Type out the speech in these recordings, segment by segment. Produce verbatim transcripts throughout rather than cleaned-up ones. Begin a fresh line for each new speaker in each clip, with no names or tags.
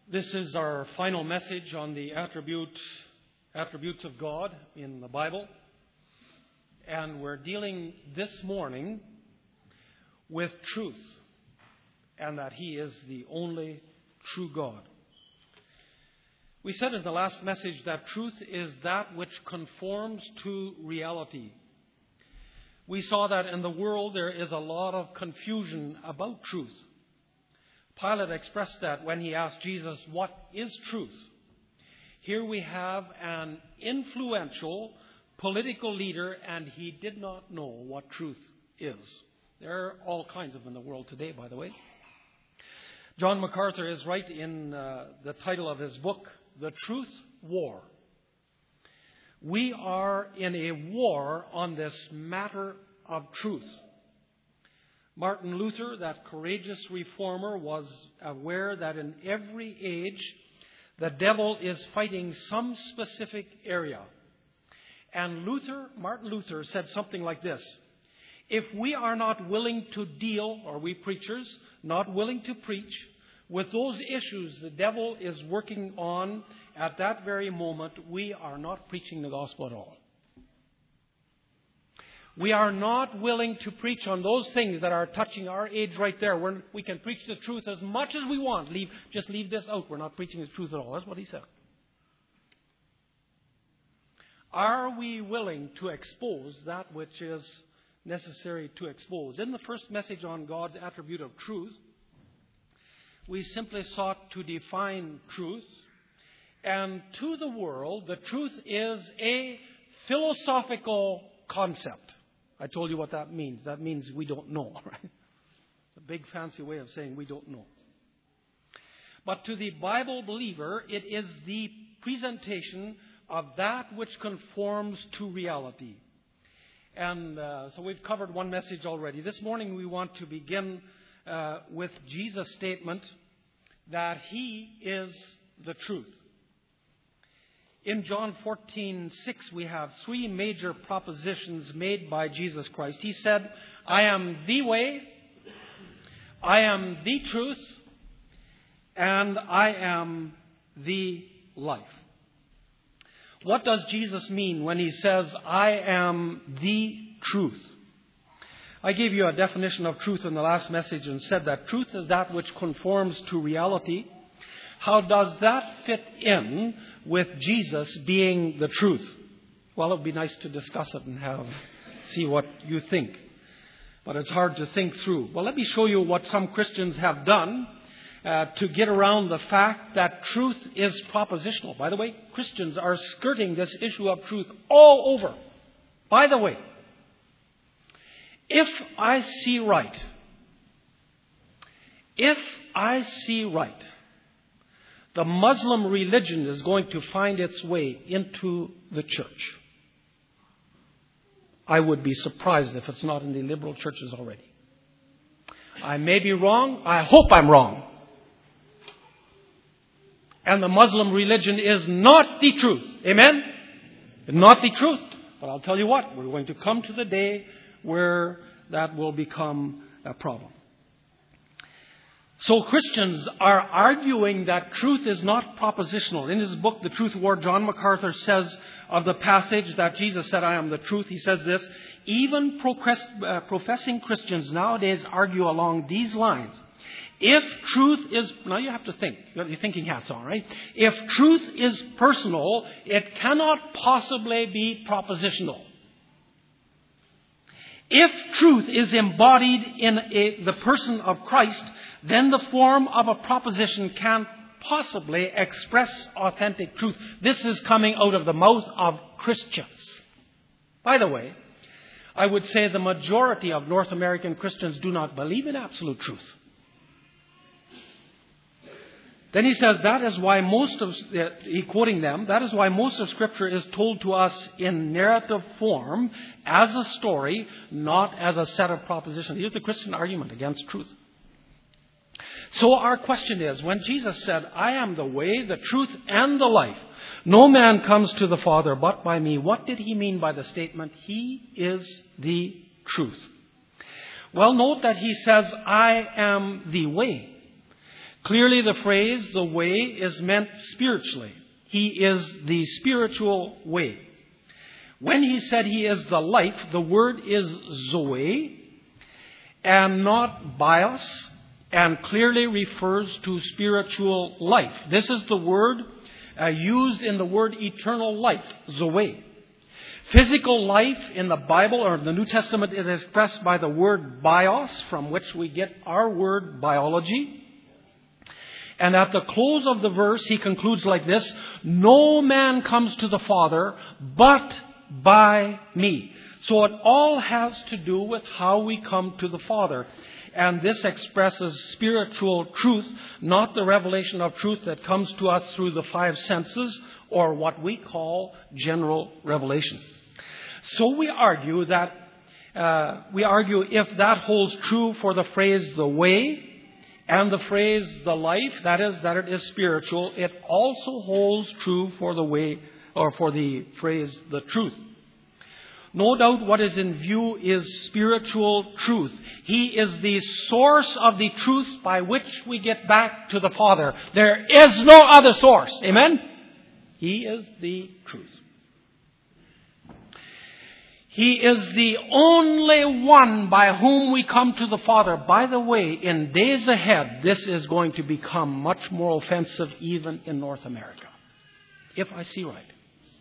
This is our final message on the attribute, attributes of God in the Bible. And we're dealing this morning with truth, and that He is the only true God. We said in the last message that truth is that which conforms to reality. We saw that in the world there is a lot of confusion about truth. Pilate expressed that when he asked Jesus, "What is truth?" Here we have an influential political leader, and he did not know what truth is. There are all kinds of them in the world today, by the way. John MacArthur is right in uh, the title of his book, The Truth War. We are in a war on this matter of truth. Martin Luther, that courageous reformer, was aware that in every age the devil is fighting some specific area. And Luther, Martin Luther said something like this: if we are not willing to deal, or we preachers, not willing to preach, with those issues the devil is working on at that very moment, we are not preaching the gospel at all. We are not willing to preach on those things that are touching our age right there. We're, we can preach the truth as much as we want. Leave, just leave this out. We're not preaching the truth at all. That's what he said. Are we willing to expose that which is necessary to expose? In the first message on God's attribute of truth, we simply sought to define truth. And to the world, the truth is a philosophical concept. I told you what that means. That means we don't know, right? A big fancy way of saying we don't know. But to the Bible believer, it is the presentation of that which conforms to reality. And uh, so we've covered one message already. This morning we want to begin uh, with Jesus' statement that He is the truth. In John fourteen six, we have three major propositions made by Jesus Christ. He said, "I am the way, I am the truth, and I am the life." What does Jesus mean when He says, "I am the truth"? I gave you a definition of truth in the last message and said that truth is that which conforms to reality. How does that fit in with Jesus being the truth? Well, it would be nice to discuss it and have see what you think. But it's hard to think through. Well, let me show you what some Christians have done uh, to get around the fact that truth is propositional. By the way, Christians are skirting this issue of truth all over. By the way, if I see right, if I see right, the Muslim religion is going to find its way into the church. I would be surprised if it's not in the liberal churches already. I may be wrong. I hope I'm wrong. And the Muslim religion is not the truth. Amen? Not the truth. But I'll tell you what, we're going to come to the day where that will become a problem. So Christians are arguing that truth is not propositional. In his book, The Truth War, John MacArthur says of the passage that Jesus said, "I am the truth," he says this: even uh, professing Christians nowadays argue along these lines. If truth is, now you have to think, you have your thinking hats on, right? If truth is personal, it cannot possibly be propositional. If truth is embodied in a, the person of Christ, then the form of a proposition can't possibly express authentic truth. This is coming out of the mouth of Christians. By the way, I would say the majority of North American Christians do not believe in absolute truth. Then he says that is why most of, he quoting them, that is why most of Scripture is told to us in narrative form as a story, not as a set of propositions. Here's the Christian argument against truth. So our question is, when Jesus said, "I am the way, the truth, and the life, no man comes to the Father but by me," what did He mean by the statement, "He is the truth"? Well, note that He says, "I am the way." Clearly, the phrase, the way, is meant spiritually. He is the spiritual way. When he said he is the life, the word is zoe and not bios, and clearly refers to spiritual life. This is the word uh, used in the word eternal life, zoe. Physical life in the Bible or the New Testament is expressed by the word bios, from which we get our word biology. And at the close of the verse, he concludes like this: no man comes to the Father but by me. So it all has to do with how we come to the Father. And this expresses spiritual truth, not the revelation of truth that comes to us through the five senses, or what we call general revelation. So we argue that, uh, we argue if that holds true for the phrase the way and the phrase the life, that is, that it is spiritual, it also holds true for the way, or for the phrase the truth. No doubt what is in view is spiritual truth. He is the source of the truth by which we get back to the Father. There is no other source. Amen? He is the truth. He is the only one by whom we come to the Father. By the way, in days ahead, this is going to become much more offensive even in North America, if I see right.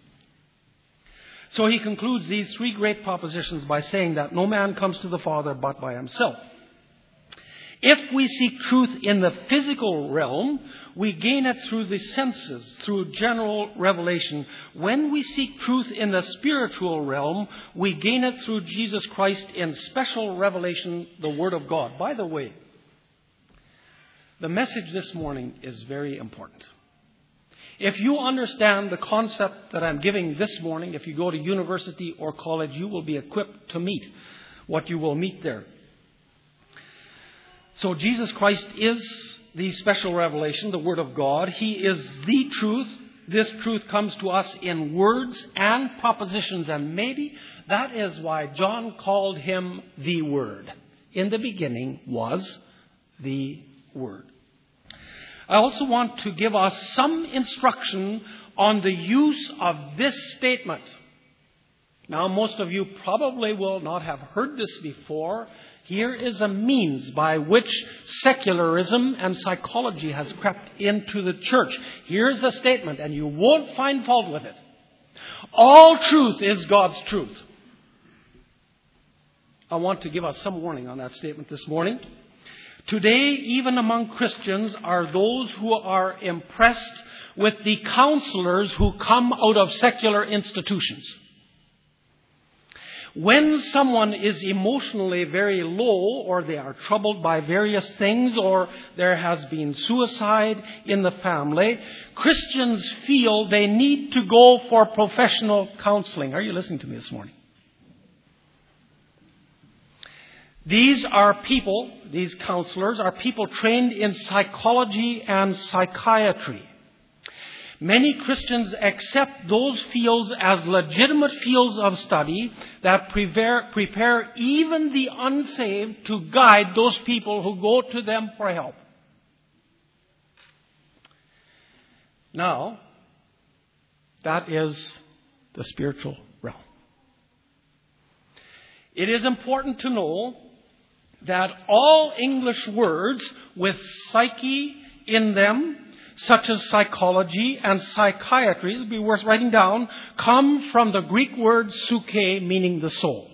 So he concludes these three great propositions by saying that no man comes to the Father but by himself. If we seek truth in the physical realm, we gain it through the senses, through general revelation. When we seek truth in the spiritual realm, we gain it through Jesus Christ in special revelation, the Word of God. By the way, the message this morning is very important. If you understand the concept that I'm giving this morning, if you go to university or college, you will be equipped to meet what you will meet there. So Jesus Christ is the special revelation, the Word of God. He is the truth. This truth comes to us in words and propositions. And maybe that is why John called him the Word. In the beginning was the Word. I also want to give us some instruction on the use of this statement. Now, most of you probably will not have heard this before. Here is a means by which secularism and psychology has crept into the church. Here's the statement, and you won't find fault with it. All truth is God's truth. I want to give us some warning on that statement this morning. Today, even among Christians, are those who are impressed with the counselors who come out of secular institutions. When someone is emotionally very low, or they are troubled by various things, or there has been suicide in the family, Christians feel they need to go for professional counseling. Are you listening to me this morning? These are people, these counselors are people trained in psychology and psychiatry. Many Christians accept those fields as legitimate fields of study that prepare, prepare even the unsaved to guide those people who go to them for help. Now, that is the spiritual realm. It is important to know that all English words with psyche in them, such as psychology and psychiatry, it would be worth writing down, come from the Greek word psyche, meaning the soul.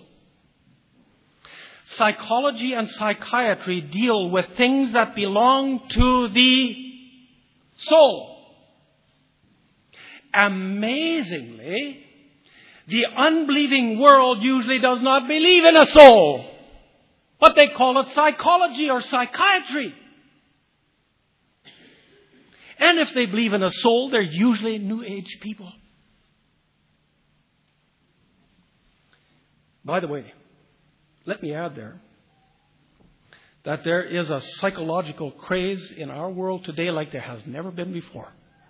Psychology and psychiatry deal with things that belong to the soul. Amazingly, the unbelieving world usually does not believe in a soul, but they call it psychology or psychiatry. And if they believe in a soul, they're usually New Age people. By the way, let me add there that there is a psychological craze in our world today like there has never been before.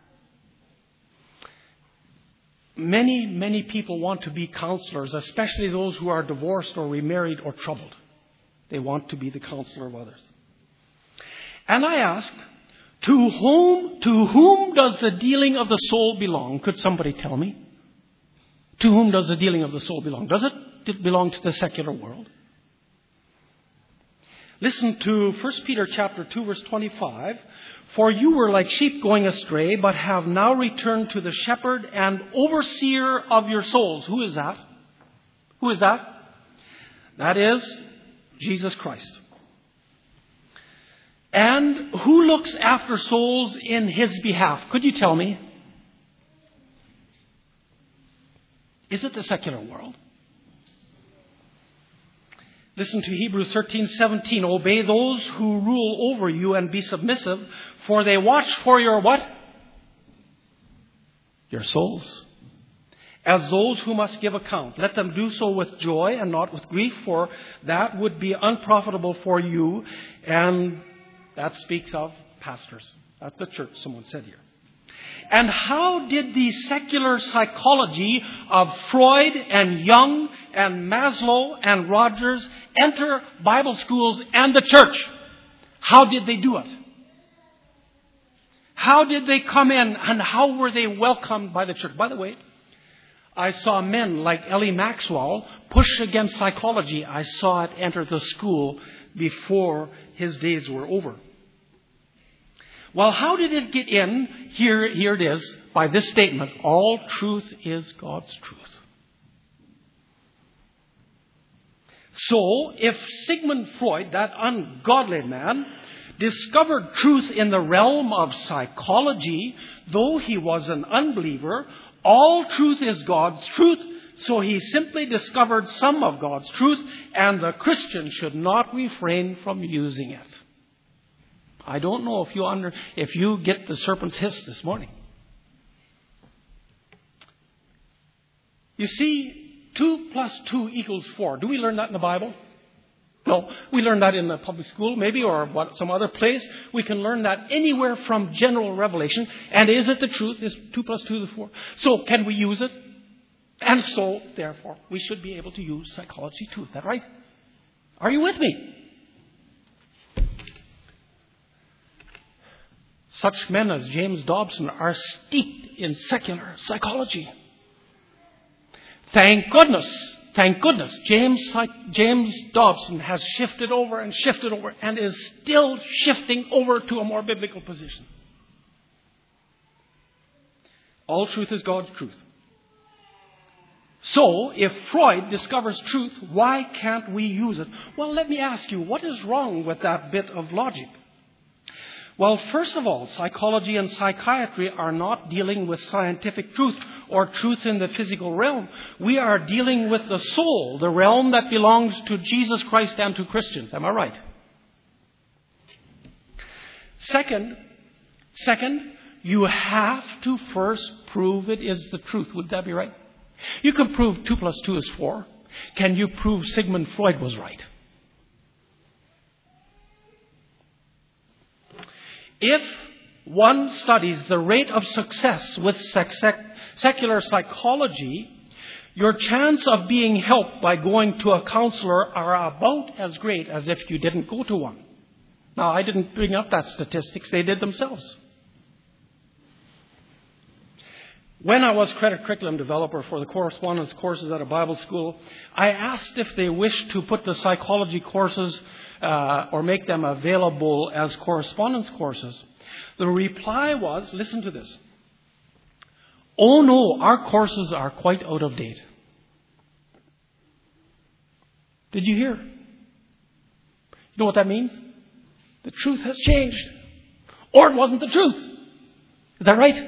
Many, many people want to be counselors, especially those who are divorced or remarried or troubled. They want to be the counselor of others. And I ask, To whom, to whom does the dealing of the soul belong? Could somebody tell me? To whom does the dealing of the soul belong? Does it belong to the secular world? Listen to First Peter chapter two, verse twenty-five. For you were like sheep going astray, but have now returned to the shepherd and overseer of your souls. Who is that? Who is that? That is Jesus Christ. And who looks after souls in His behalf? Could you tell me? Is it the secular world? Listen to Hebrews thirteen seventeen. Obey those who rule over you and be submissive, for they watch for your what? Your souls. As those who must give account. Let them do so with joy and not with grief, for that would be unprofitable for you. And that speaks of pastors. That's the church, someone said here. And how did the secular psychology of Freud and Jung and Maslow and Rogers enter Bible schools and the church? How did they do it? How did they come in and how were they welcomed by the church? By the way, I saw men like Ellie Maxwell push against psychology. I saw it enter the school before his days were over. Well, how did it get in? Here, here it is, by this statement. All truth is God's truth. So, if Sigmund Freud, that ungodly man, discovered truth in the realm of psychology, though he was an unbeliever, all truth is God's truth, so he simply discovered some of God's truth, and the Christian should not refrain from using it. I don't know if you under if you get the serpent's hiss this morning. You see, two plus two equals four. Do we learn that in the Bible? No, we learn that in the public school, maybe, or what, some other place. We can learn that anywhere from general revelation. And is it the truth? Is two plus two the four? So, can we use it? And so, therefore, we should be able to use psychology too. Is that right? Are you with me? Such men as James Dobson are steeped in secular psychology. Thank goodness, thank goodness, James, James Dobson has shifted over and shifted over and is still shifting over to a more biblical position. All truth is God's truth. So, if Freud discovers truth, why can't we use it? Well, let me ask you, what is wrong with that bit of logic? Well, first of all, psychology and psychiatry are not dealing with scientific truth or truth in the physical realm. We are dealing with the soul, the realm that belongs to Jesus Christ and to Christians. Am I right? Second, second, you have to first prove it is the truth. Would that be right? You can prove two plus two is four. Can you prove Sigmund Freud was right? If one studies the rate of success with secular psychology, your chance of being helped by going to a counselor are about as great as if you didn't go to one. Now, I didn't bring up that statistics. They did themselves. When I was credit curriculum developer for the correspondence courses at a Bible school, I asked if they wished to put the psychology courses uh, or make them available as correspondence courses. The reply was, listen to this. Oh no, our courses are quite out of date. Did you hear? You know what that means? The truth has changed. Or it wasn't the truth. Is that right?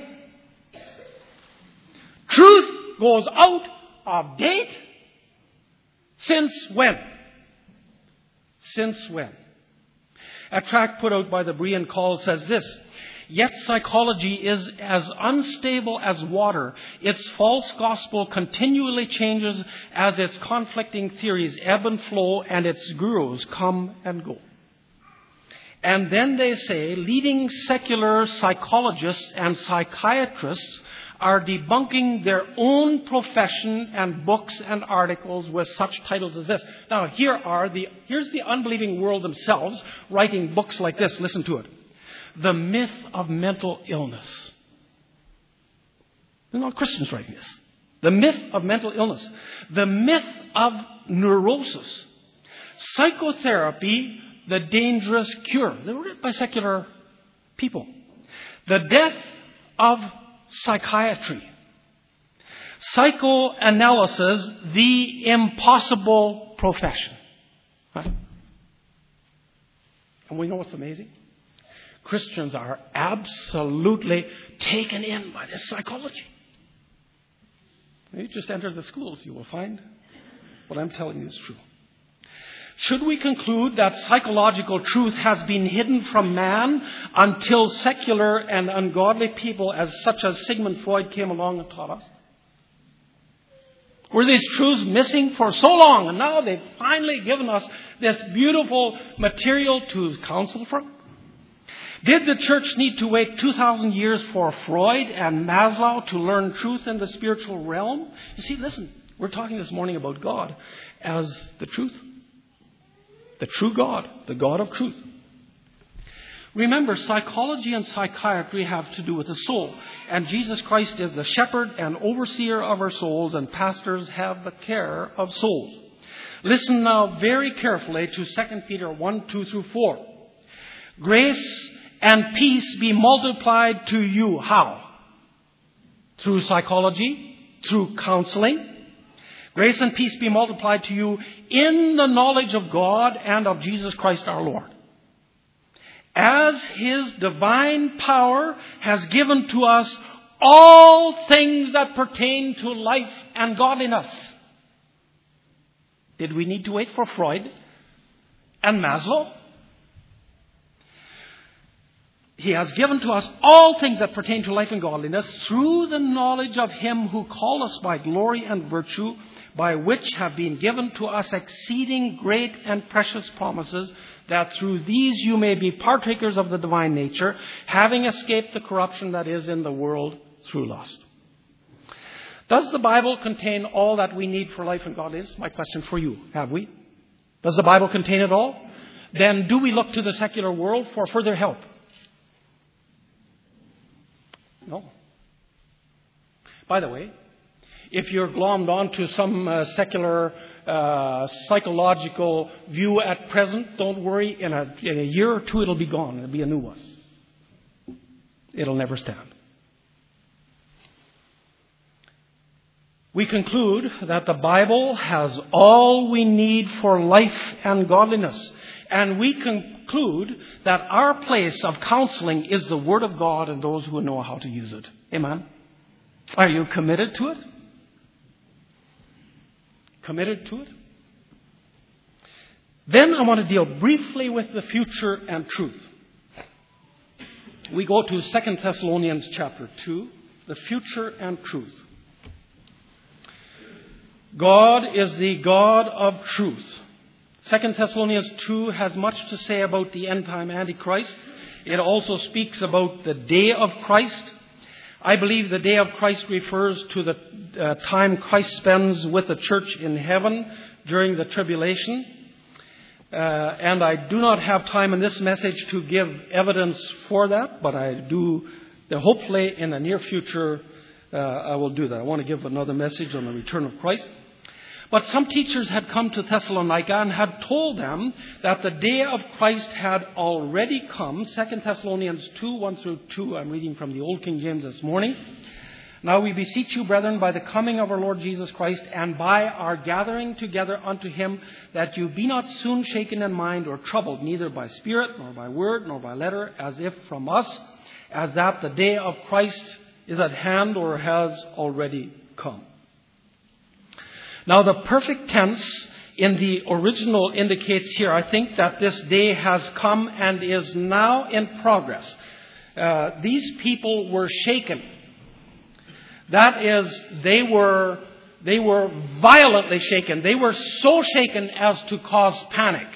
Truth goes out of date. Since when? Since when? A tract put out by the Berean Call says this: yet psychology is as unstable as water. Its false gospel continually changes as its conflicting theories ebb and flow and its gurus come and go. And then they say leading secular psychologists and psychiatrists are debunking their own profession and books and articles with such titles as this. Now, here are the here's the unbelieving world themselves writing books like this. Listen to it. the myth of mental illness. They're not Christians writing this. The myth of mental illness. The myth of neurosis. Psychotherapy, the dangerous cure. They were written by secular people. The death of psychiatry. Psychoanalysis, the impossible profession. Right? And we know what's amazing? Christians are absolutely taken in by this psychology. You just enter the schools, you will find what I'm telling you is true. Should we conclude that psychological truth has been hidden from man until secular and ungodly people as such as Sigmund Freud came along and taught us? Were these truths missing for so long, and now they've finally given us this beautiful material to counsel from? Did the church need to wait two thousand years for Freud and Maslow to learn truth in the spiritual realm? You see, listen, we're talking this morning about God as the truth. The true God, the God of truth. Remember, psychology and psychiatry have to do with the soul. And Jesus Christ is the shepherd and overseer of our souls, and pastors have the care of souls. Listen now very carefully to Second Peter one, two through four. Grace and peace be multiplied to you. How? Through psychology, through counseling. Grace and peace be multiplied to you in the knowledge of God and of Jesus Christ our Lord. As His divine power has given to us all things that pertain to life and godliness. Did we need to wait for Freud and Maslow? He has given to us all things that pertain to life and godliness through the knowledge of Him who called us by glory and virtue, by which have been given to us exceeding great and precious promises, that through these you may be partakers of the divine nature, having escaped the corruption that is in the world through lust. Does the Bible contain all that we need for life and godliness? My question for you. Have we? Does the Bible contain it all? Then do we look to the secular world for further help? No. By the way, if you're glommed onto some uh, secular uh, psychological view at present, don't worry. In a, in a year or two, it'll be gone. It'll be a new one. It'll never stand. We conclude that the Bible has all we need for life and godliness. And we conclude that our place of counseling is the Word of God and those who know how to use it. Amen? Are you committed to it? Committed to it? Then I want to deal briefly with the future and truth. We go to Second Thessalonians chapter two, the future and truth. God is the God of truth. Second Thessalonians two has much to say about the end-time Antichrist. It also speaks about the day of Christ. I believe the day of Christ refers to the uh, time Christ spends with the church in heaven during the tribulation. Uh, and I do not have time in this message to give evidence for that, but I do, uh, hopefully in the near future, uh, I will do that. I want to give another message on the return of Christ. But some teachers had come to Thessalonica and had told them that the day of Christ had already come. Second Thessalonians two, one through two. I'm reading from the Old King James this morning. Now we beseech you, brethren, by the coming of our Lord Jesus Christ and by our gathering together unto Him, that you be not soon shaken in mind or troubled, neither by spirit, nor by word, nor by letter, as if from us, as that the day of Christ is at hand or has already come. Now, the perfect tense in the original indicates here, I think, that this day has come and is now in progress. Uh, these people were shaken. That is, they were, they were violently shaken. They were so shaken as to cause panic.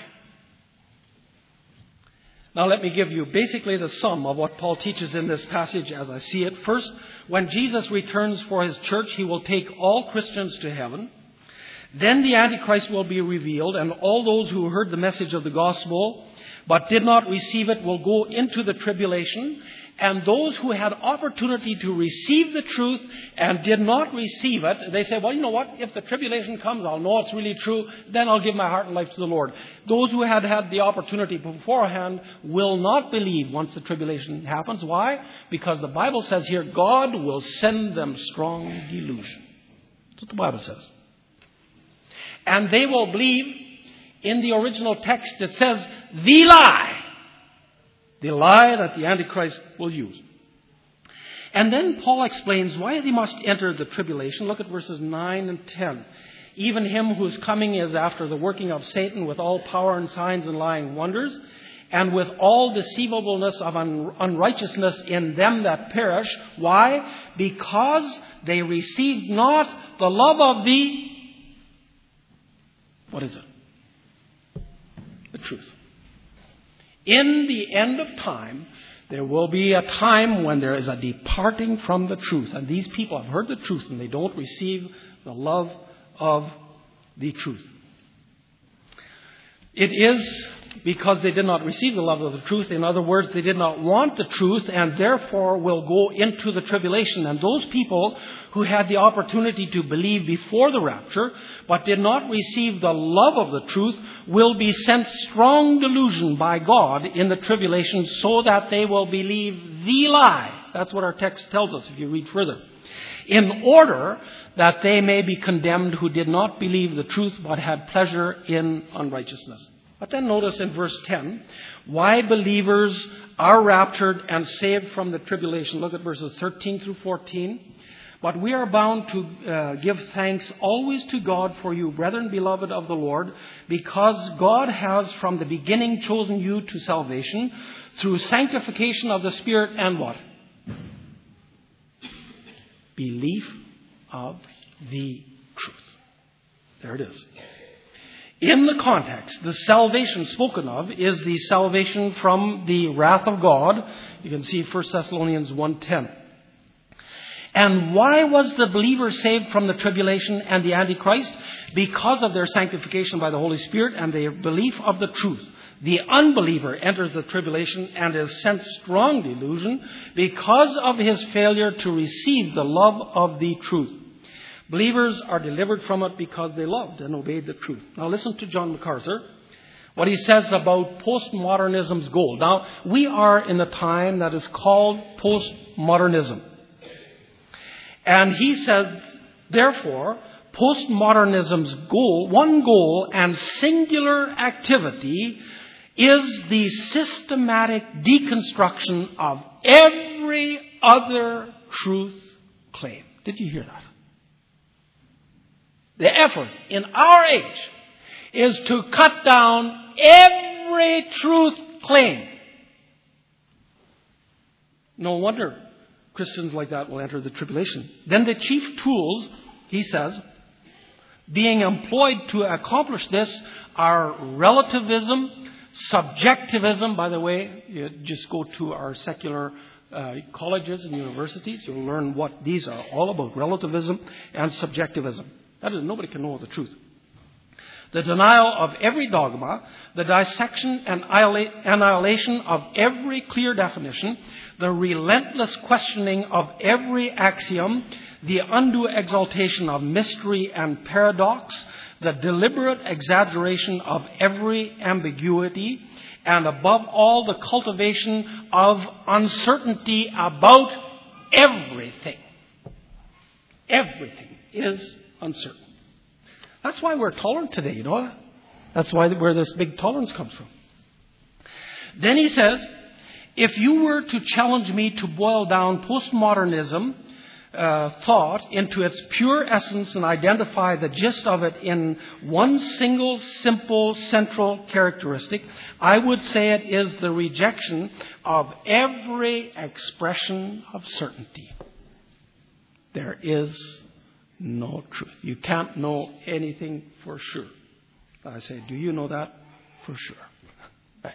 Now, let me give you basically the sum of what Paul teaches in this passage as I see it. First, when Jesus returns for His church, He will take all Christians to heaven. Then the Antichrist will be revealed, and all those who heard the message of the gospel but did not receive it will go into the tribulation. And those who had opportunity to receive the truth and did not receive it, they say, well, you know what? If the tribulation comes, I'll know it's really true. Then I'll give my heart and life to the Lord. Those who had had the opportunity beforehand will not believe once the tribulation happens. Why? Because the Bible says here, God will send them strong delusion. That's what the Bible says. And they will believe, in the original text, it says, the lie. The lie that the Antichrist will use. And then Paul explains why they must enter the tribulation. Look at verses nine and ten. Even him whose coming is after the working of Satan with all power and signs and lying wonders, and with all deceivableness of un- unrighteousness in them that perish. Why? Because they received not the love of the... What is it? The truth. In the end of time, there will be a time when there is a departing from the truth. And these people have heard the truth and they don't receive the love of the truth. It is because they did not receive the love of the truth. In other words, they did not want the truth and therefore will go into the tribulation. And those people who had the opportunity to believe before the rapture but did not receive the love of the truth will be sent strong delusion by God in the tribulation so that they will believe the lie. That's what our text tells us if you read further. In order that they may be condemned who did not believe the truth but had pleasure in unrighteousness. But then notice in verse ten, why believers are raptured and saved from the tribulation. Look at verses thirteen through fourteen. But we are bound to uh, give thanks always to God for you, brethren, beloved of the Lord, because God has from the beginning chosen you to salvation through sanctification of the Spirit and what? Belief of the truth. There it is. In the context, the salvation spoken of is the salvation from the wrath of God. You can see First Thessalonians one ten. And why was the believer saved from the tribulation and the Antichrist? Because of their sanctification by the Holy Spirit and their belief of the truth. The unbeliever enters the tribulation and is sent strong delusion because of his failure to receive the love of the truth. Believers are delivered from it because they loved and obeyed the truth. Now listen to John MacArthur, what he says about postmodernism's goal. Now, we are in a time that is called postmodernism. And he said, therefore, postmodernism's goal, one goal and singular activity is the systematic deconstruction of every other truth claim. Did you hear that? The effort in our age is to cut down every truth claim. No wonder Christians like that will enter the tribulation. Then the chief tools, he says, being employed to accomplish this are relativism, subjectivism. By the way, you just go to our secular uh, colleges and universities. You'll learn what these are all about, relativism and subjectivism. That is, nobody can know the truth. The denial of every dogma, the dissection and annihilation of every clear definition, the relentless questioning of every axiom, the undue exaltation of mystery and paradox, the deliberate exaggeration of every ambiguity, and above all, the cultivation of uncertainty about everything. Everything is uncertain. That's why we're tolerant today, you know. That's why where this big tolerance comes from. Then he says, if you were to challenge me to boil down postmodernism uh, thought into its pure essence and identify the gist of it in one single, simple, central characteristic, I would say it is the rejection of every expression of certainty. There is no truth. You can't know anything for sure. I say, do you know that for sure? Right.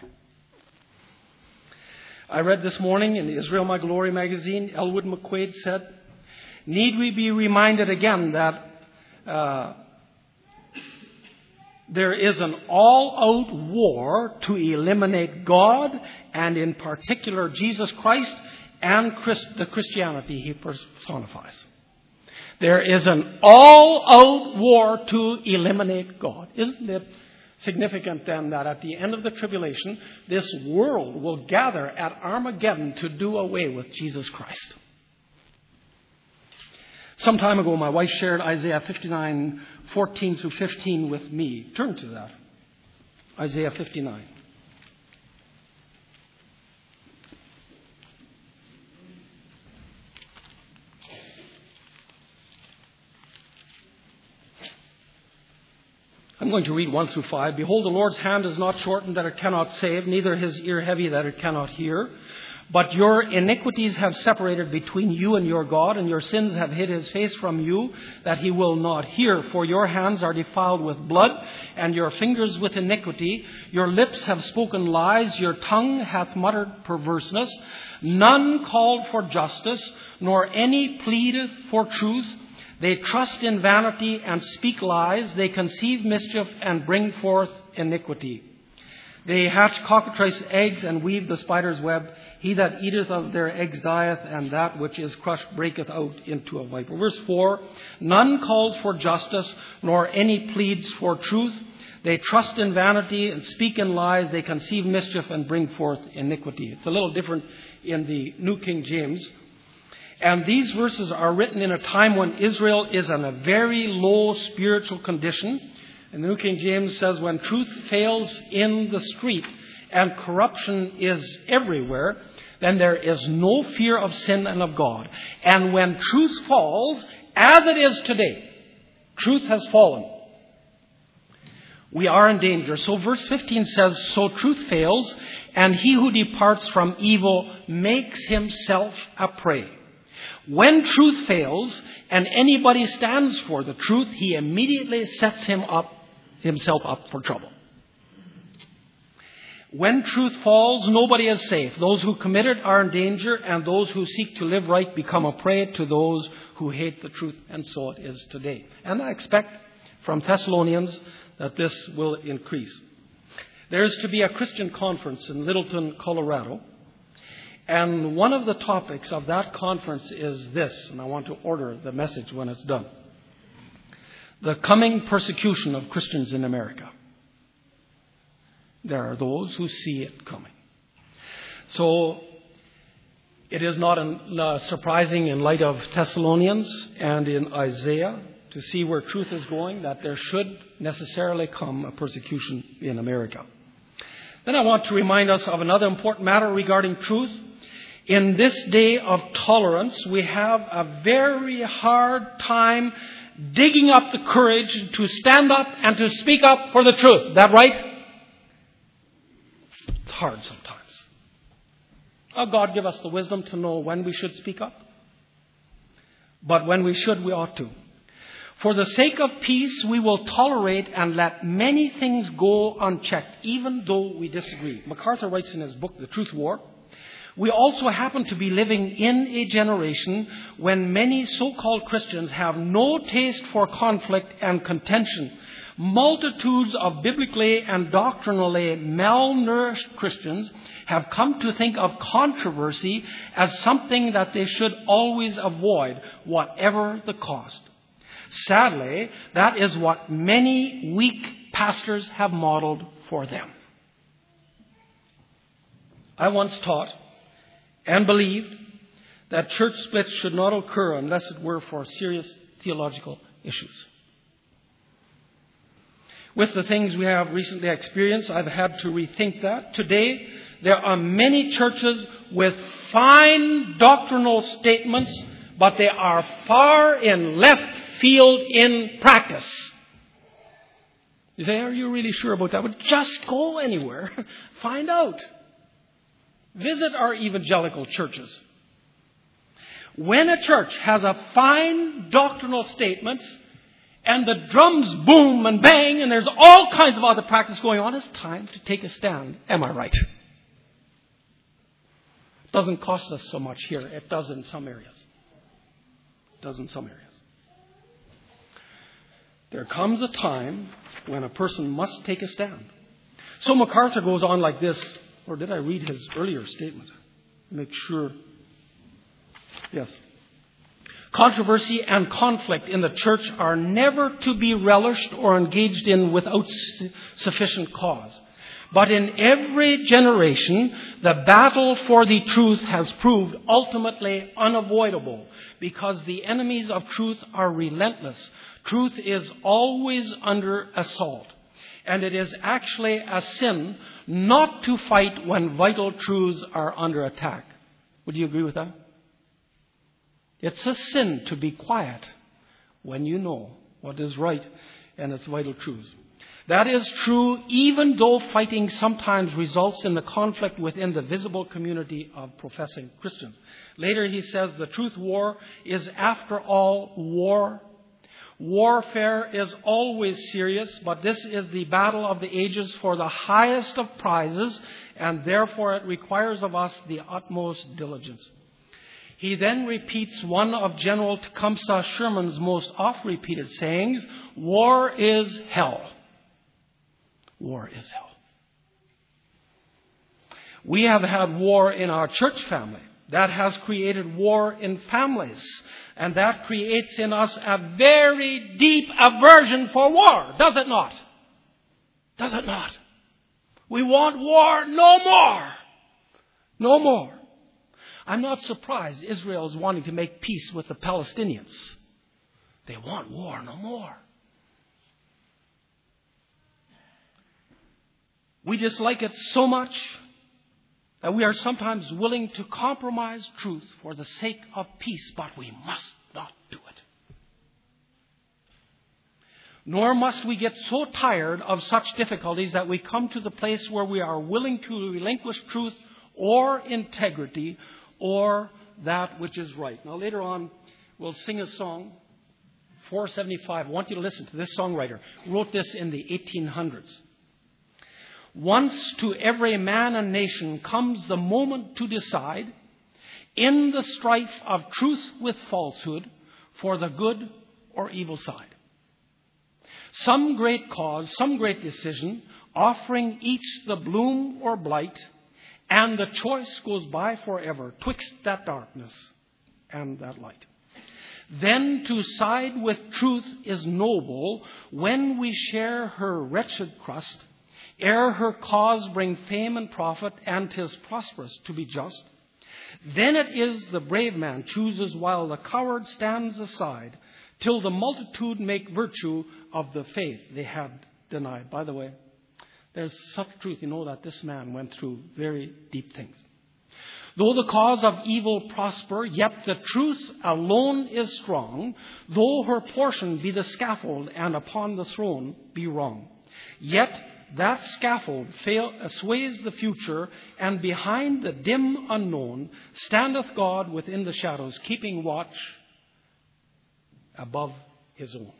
I read this morning in the Israel My Glory magazine, Elwood McQuaid said, need we be reminded again that uh, There is an all-out war to eliminate God, and in particular Jesus Christ and Christ, the Christianity he personifies. There is an all-out war to eliminate God. Isn't it significant then that at the end of the tribulation, this world will gather at Armageddon to do away with Jesus Christ? Some time ago, my wife shared Isaiah fifty-nine, fourteen through fifteen with me. Turn to that. Isaiah fifty-nine. I'm going to read one through five. Behold, the Lord's hand is not shortened that it cannot save, neither his ear heavy that it cannot hear. But your iniquities have separated between you and your God, and your sins have hid his face from you, that he will not hear. For your hands are defiled with blood, and your fingers with iniquity. Your lips have spoken lies, your tongue hath muttered perverseness. None called for justice, nor any pleadeth for truth. They trust in vanity and speak lies. They conceive mischief and bring forth iniquity. They hatch cockatrice eggs and weave the spider's web. He that eateth of their eggs dieth, and that which is crushed breaketh out into a viper. Verse four, none calls for justice, nor any pleads for truth. They trust in vanity and speak in lies. They conceive mischief and bring forth iniquity. It's a little different in the New King James. And these verses are written in a time when Israel is in a very low spiritual condition. And the New King James says, when truth fails in the street and corruption is everywhere, then there is no fear of sin and of God. And when truth falls, as it is today, truth has fallen. We are in danger. So verse fifteen says, so truth fails, and he who departs from evil makes himself a prey. When truth fails and anybody stands for the truth, he immediately sets him up, himself up for trouble. When truth falls, nobody is safe. Those who commit it are in danger, and those who seek to live right become a prey to those who hate the truth. And so it is today. And I expect from Thessalonians that this will increase. There is to be a Christian conference in Littleton, Colorado. And one of the topics of that conference is this, and I want to order the message when it's done. The coming persecution of Christians in America. There are those who see it coming. So it is not uh, surprising in light of Thessalonians and in Isaiah to see where truth is going that there should necessarily come a persecution in America. Then I want to remind us of another important matter regarding truth. In this day of tolerance, we have a very hard time digging up the courage to stand up and to speak up for the truth. Is that right? It's hard sometimes. Oh, God give us the wisdom to know when we should speak up. But when we should, we ought to. For the sake of peace, we will tolerate and let many things go unchecked, even though we disagree. MacArthur writes in his book, The Truth War, we also happen to be living in a generation when many so-called Christians have no taste for conflict and contention. Multitudes of biblically and doctrinally malnourished Christians have come to think of controversy as something that they should always avoid, whatever the cost. Sadly, that is what many weak pastors have modeled for them. I once taught and believed that church splits should not occur unless it were for serious theological issues. With the things we have recently experienced, I've had to rethink that. Today, there are many churches with fine doctrinal statements, but they are far in left field in practice. You say, are you really sure about that? Well, just go anywhere. Find out. Visit our evangelical churches. When a church has a fine doctrinal statement and the drums boom and bang and there's all kinds of other practice going on, it's time to take a stand. Am I right? It doesn't cost us so much here. It does in some areas. It does in some areas. There comes a time when a person must take a stand. So MacArthur goes on like this, or did I read his earlier statement? Make sure. Yes. Controversy and conflict in the church are never to be relished or engaged in without sufficient cause. But in every generation, the battle for the truth has proved ultimately unavoidable because the enemies of truth are relentless. Truth is always under assault. And it is actually a sin not to fight when vital truths are under attack. Would you agree with that? It's a sin to be quiet when you know what is right and its vital truths. That is true even though fighting sometimes results in the conflict within the visible community of professing Christians. Later he says the truth war is after all war. Warfare is always serious, but this is the battle of the ages for the highest of prizes, and therefore it requires of us the utmost diligence. He then repeats one of General Tecumseh Sherman's most oft-repeated sayings, war is hell. War is hell. We have had war in our church family. That has created war in families. And that creates in us a very deep aversion for war, does it not? Does it not? We want war no more. No more. I'm not surprised Israel is wanting to make peace with the Palestinians. They want war no more. We dislike it so much that we are sometimes willing to compromise truth for the sake of peace, but we must not do it. Nor must we get so tired of such difficulties that we come to the place where we are willing to relinquish truth or integrity or that which is right. Now later on, we'll sing a song, four seventy-five. I want you to listen to this songwriter. Wrote this in the eighteen hundreds. Once to every man and nation comes the moment to decide, in the strife of truth with falsehood, for the good or evil side. Some great cause, some great decision, offering each the bloom or blight, and the choice goes by forever, twixt that darkness and that light. Then to side with truth is noble, when we share her wretched crust, ere her cause bring fame and profit, and 'tis prosperous to be just. Then it is the brave man chooses, while the coward stands aside, till the multitude make virtue of the faith they had denied. By the way, there's such truth, you know, that this man went through very deep things. Though the cause of evil prosper, yet the truth alone is strong, though her portion be the scaffold, and upon the throne be wrong. Yet that scaffold fail, sways the future, and behind the dim unknown standeth God within the shadows, keeping watch above his own.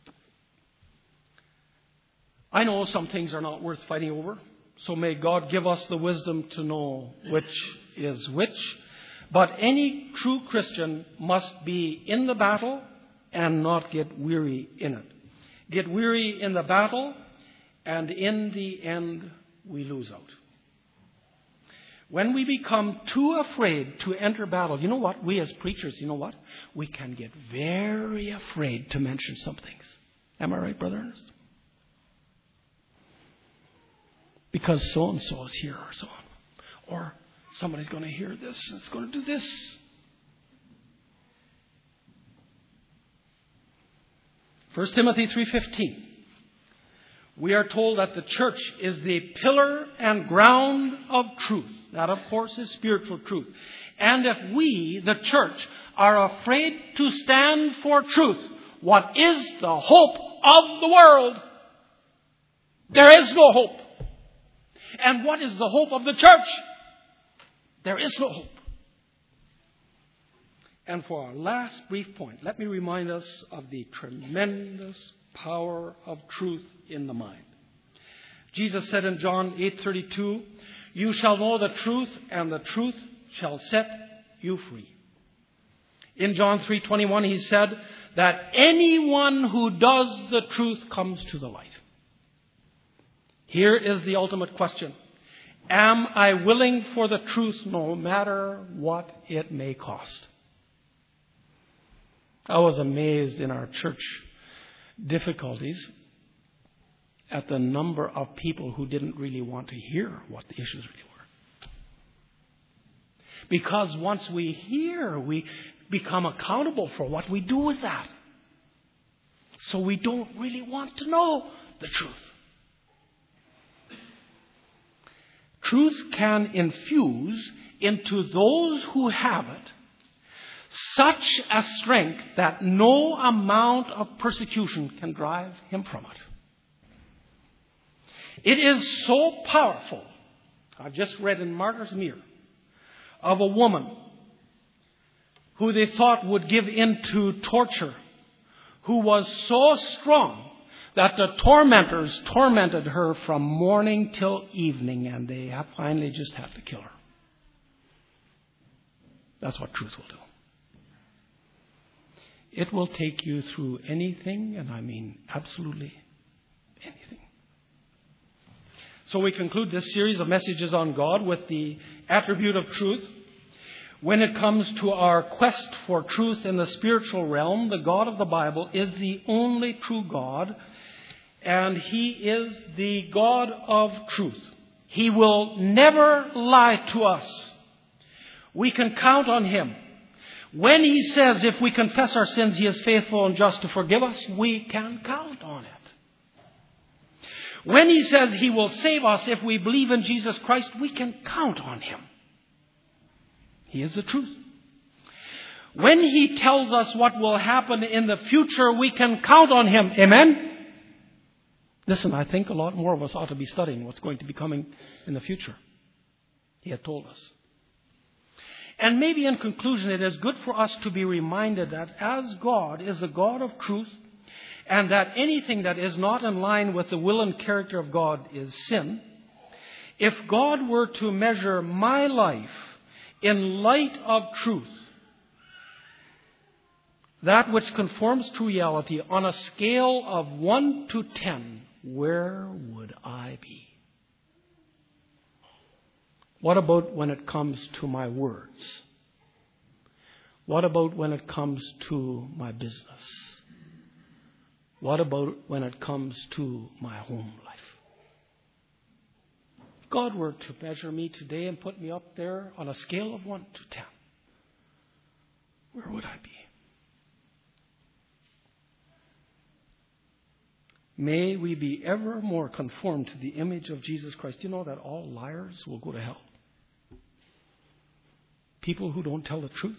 I know some things are not worth fighting over, so may God give us the wisdom to know which is which. But any true Christian must be in the battle and not get weary in it. Get weary in the battle, and in the end, we lose out. When we become too afraid to enter battle, you know what? We as preachers, you know what? We can get very afraid to mention some things. Am I right, Brother Ernest? Because so-and-so is here or so on. Or somebody's going to hear this and it's going to do this. First Timothy three fifteen. We are told that the church is the pillar and ground of truth. That, of course, is spiritual truth. And if we, the church, are afraid to stand for truth, what is the hope of the world? There is no hope. And what is the hope of the church? There is no hope. And for our last brief point, let me remind us of the tremendous power of truth in the mind. Jesus said in John eight thirty-two, you shall know the truth, and the truth shall set you free. In John three twenty-one, he said, that anyone who does the truth comes to the light. Here is the ultimate question. Am I willing for the truth no matter what it may cost? I was amazed in our church difficulties at the number of people who didn't really want to hear what the issues really were. Because once we hear, we become accountable for what we do with that. So we don't really want to know the truth. Truth can infuse into those who have it such a strength that no amount of persecution can drive him from it. It is so powerful. I've just read in Martyr's Mirror of a woman who they thought would give in to torture, who was so strong that the tormentors tormented her from morning till evening, and they have finally just had to kill her. That's what truth will do. It will take you through anything, and I mean absolutely anything. So we conclude this series of messages on God with the attribute of truth. When it comes to our quest for truth in the spiritual realm, the God of the Bible is the only true God, and He is the God of truth. He will never lie to us. We can count on Him. When He says if we confess our sins, He is faithful and just to forgive us, we can count on it. When He says He will save us if we believe in Jesus Christ, we can count on Him. He is the truth. When He tells us what will happen in the future, we can count on Him. Amen? Listen, I think a lot more of us ought to be studying what's going to be coming in the future. He had told us. And maybe in conclusion, it is good for us to be reminded that as God is a God of truth, and that anything that is not in line with the will and character of God is sin, if God were to measure my life in light of truth, that which conforms to reality, on a scale of one to ten, where would I be? What about when it comes to my words? What about when it comes to my business? What about when it comes to my home life? If God were to measure me today and put me up there on a scale of one to ten, where would I be? May we be ever more conformed to the image of Jesus Christ. You know that all liars will go to hell? People who don't tell the truth.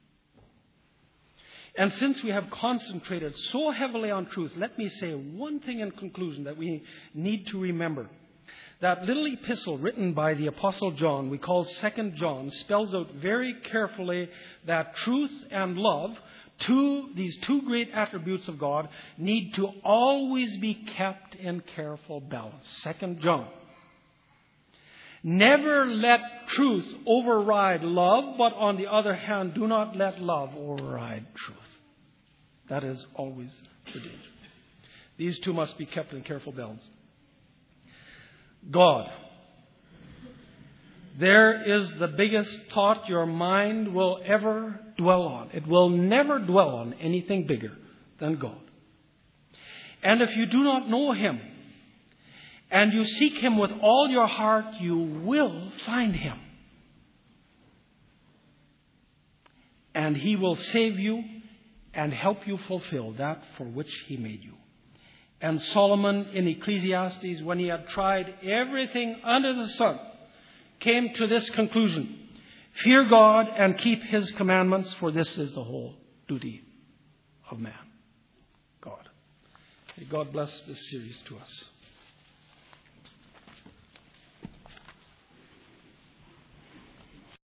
And since we have concentrated so heavily on truth, let me say one thing in conclusion that we need to remember. That little epistle written by the Apostle John, we call Second John, spells out very carefully that truth and love, two, these two great attributes of God, need to always be kept in careful balance. Second John. Never let truth override love, but on the other hand, do not let love override truth. That is always the danger. These two must be kept in careful balance. God. There is the biggest thought your mind will ever dwell on. It will never dwell on anything bigger than God. And if you do not know Him, and you seek Him with all your heart, you will find Him. And He will save you and help you fulfill that for which He made you. And Solomon in Ecclesiastes, when he had tried everything under the sun, came to this conclusion: fear God and keep His commandments, for this is the whole duty of man. God. May God bless this series to us.